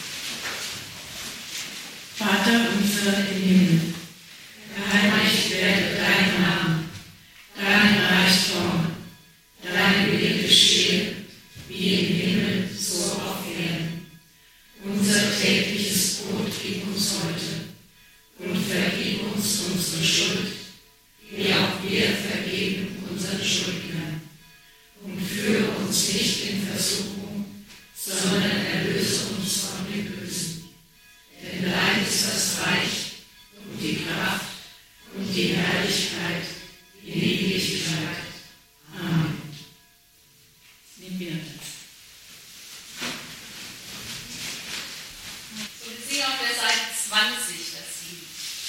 Vater unser im Himmel, geheiligt werde dein Name, dein Reich komme, dein Wille geschehe, wie im Himmel, so auf Erden. Unser tägliches Brot gib uns heute und vergib uns unsere Schuld, wie auch wir vergeben unseren Schuldnern. Und führe uns nicht in Versuchung, sondern erlöse uns von dem Bösen. Denn dein ist das Reich und die Kraft und die Herrlichkeit in Ewigkeit. Amen. Nehmen wir das. das Lied.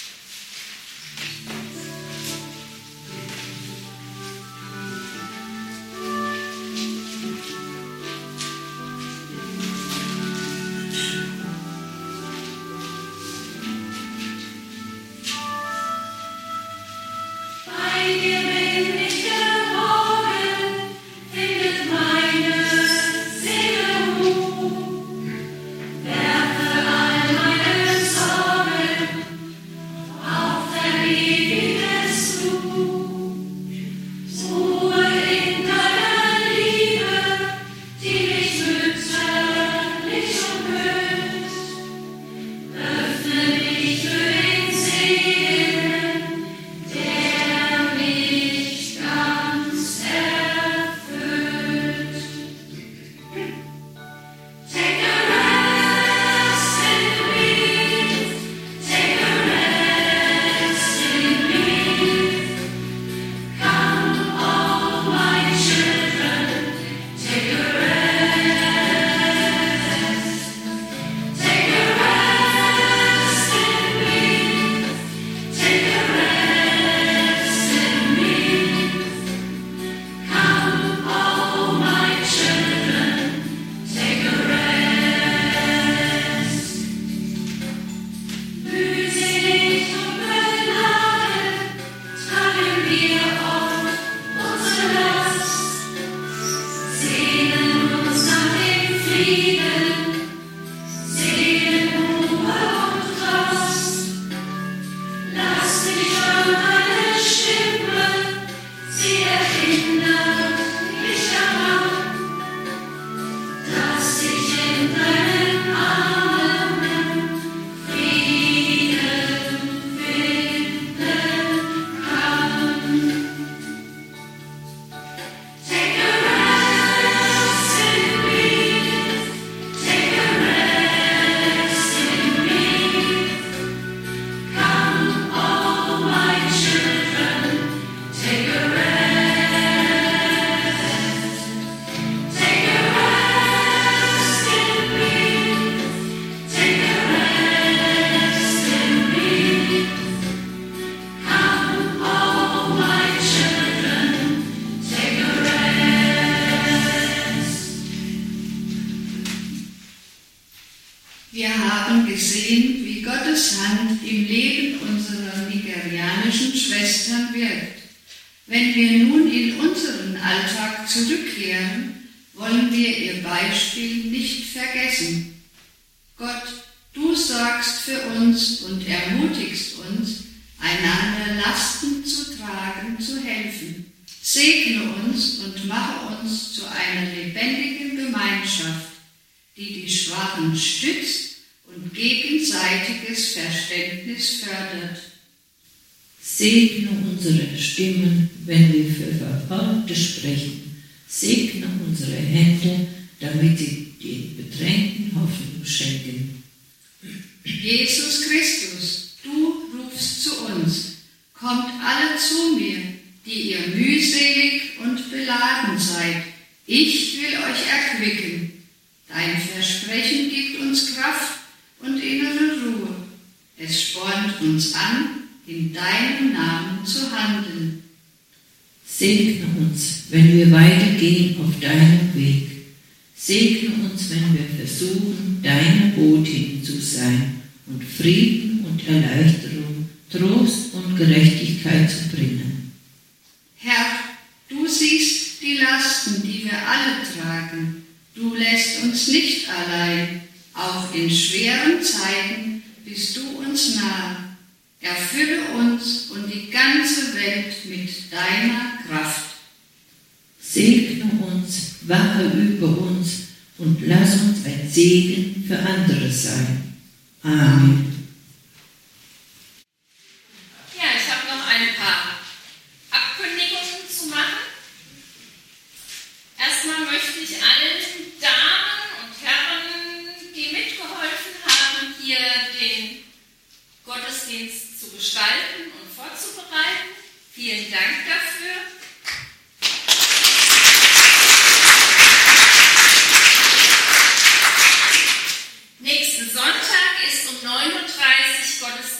Wir haben gesehen, wie Gottes Hand im Leben unserer nigerianischen Schwestern wirkt. Wenn wir nun in unseren Alltag zurückkehren, wollen wir ihr Beispiel nicht vergessen. Gott, du sorgst für uns und ermutigst uns, einander Lasten zu tragen, zu helfen. Segne uns und mache uns zu einer lebendigen Gemeinschaft, die Schwachen stützt und gegenseitiges Verständnis fördert. Segne unsere Stimmen, wenn wir für Verfolgte sprechen. Segne unsere Hände, damit sie den Bedrängten Hoffnung schenken. Jesus Christus, du rufst zu uns. Kommt alle zu mir, die ihr mühselig und beladen seid. Ich will euch erquicken. Dein Versprechen gibt uns Kraft und innere Ruhe. Es spornt uns an, in deinem Namen zu handeln. Segne uns, wenn wir weitergehen auf deinem Weg. Segne uns, wenn wir versuchen, deiner Botin zu sein und Frieden und Erleichterung, Trost und Gerechtigkeit zu bringen. Herr, du siehst die Lasten, die wir alle tragen. Du lässt uns nicht allein. Auch in schweren Zeiten bist du uns nahe. Erfülle uns und die ganze Welt mit deiner Kraft. Segne uns, wache über uns und lass uns ein Segen für andere sein. Amen. Ja, ich habe noch ein paar Abkündigungen zu machen. Erstmal möchte ich allen Damen und Herren, die mitgeholfen haben, hier den Gottesdienst zu gestalten und vorzubereiten, vielen Dank dafür. Nächsten Sonntag ist um 9:30 Uhr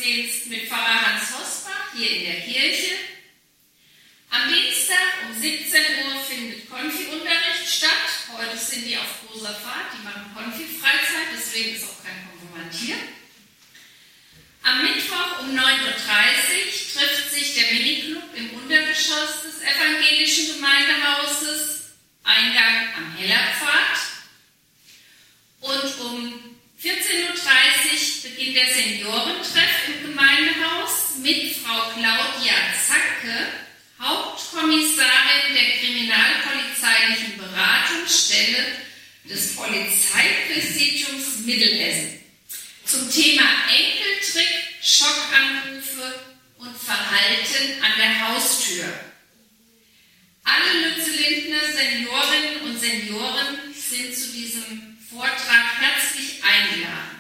Gottesdienst mit Pfarrer Hans Hosbach hier in der Kirche. Am Dienstag um 17 Uhr findet Konfi-Unterricht statt. Heute sind die auf großer Fahrt, die machen Konfi-Freizeit, deswegen ist auch kein Konfirmand. Am Mittwoch um 9.30 Uhr trifft sich der Miniclub im Untergeschoss des evangelischen Gemeindehauses, Eingang am Hellerpfad. Und um 14.30 Uhr beginnt der Seniorentreff im Gemeindehaus mit Frau Claudia Zacke, Hauptkommissarin der kriminalpolizeilichen Beratungsstelle des Polizeipräsidiums Mittelhessen, zum Thema Enkeltrick, Schockanrufe und Verhalten an der Haustür. Alle Lützelindner Seniorinnen und Senioren sind zu diesem Vortrag herzlich eingeladen.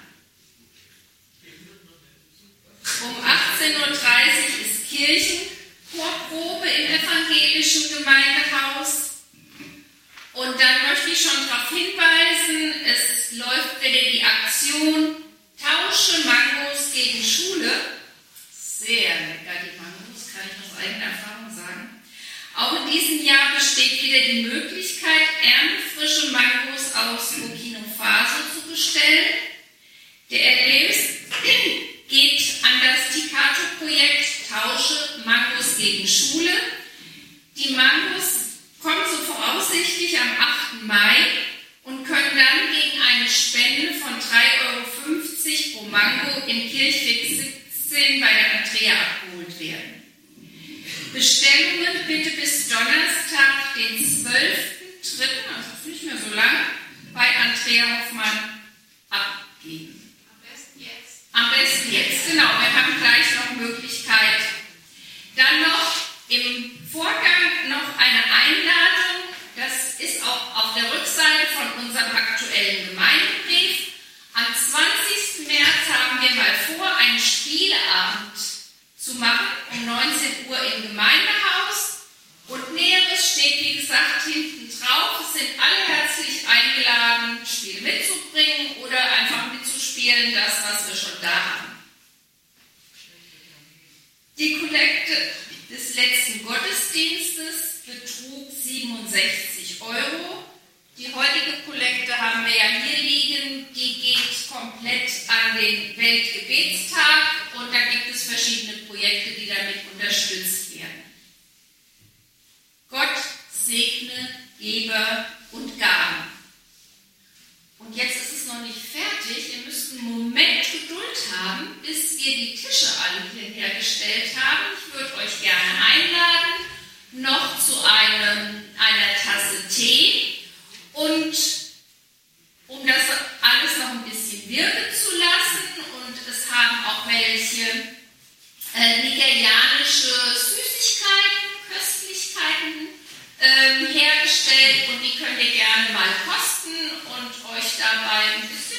Um 18.30 Uhr ist Kirchenchorprobe im evangelischen Gemeindehaus. Und dann möchte ich schon darauf hinweisen, es läuft wieder die Aktion Tausche Mangos gegen Schule. Sehr lecker, die Mangos, kann ich aus eigener Erfahrung sagen. Auch in diesem Jahr besteht wieder die Möglichkeit, erntefrische Mangos aus Burkina Faso zu bestellen. Der Erlös geht an das Tikato-Projekt Tausche Mangos gegen Schule. Die Mangos kommen so voraussichtlich am 8. Mai und können dann gegen eine Spende von 3,50 € pro Mango im Kirchweg 17 bei der Andrea abgeholt werden. Bestellungen bitte bis Donnerstag, den 12.3., also ist nicht mehr so lang, bei Andrea Hoffmann abgeben. Am besten jetzt, genau. Wir haben gleich noch Möglichkeit. Dann noch im Vorgang noch eine Einladung. Das ist auch auf der Rückseite von unserem aktuellen Gemeindebrief. Am 20. März haben wir mal vor, einen Spieleabend zu machen, um 19 Uhr im Gemeindehaus. Und Näheres steht, wie gesagt, hinten drauf. Es sind alle herzlich eingeladen, Spiele mitzubringen oder einfach mitzuspielen, das, was wir schon da haben. Die Kollekte des letzten Gottesdienstes betrug 67 €. Die heutige Kollekte haben wir ja hier liegen, die geht komplett an den Weltgebetstag und da gibt es verschiedene Projekte, die damit unterstützt werden. Gott segne Geber und Gaben. Und jetzt ist es noch nicht fertig, ihr müsst einen Moment Geduld haben, bis wir die Tische alle hier hergestellt haben. Ich würde euch gerne einladen, noch zu einer Tasse Tee. Und um das alles noch ein bisschen wirken zu lassen, und es haben auch welche nigerianische Süßigkeiten, Köstlichkeiten hergestellt, und die könnt ihr gerne mal kosten und euch dabei ein bisschen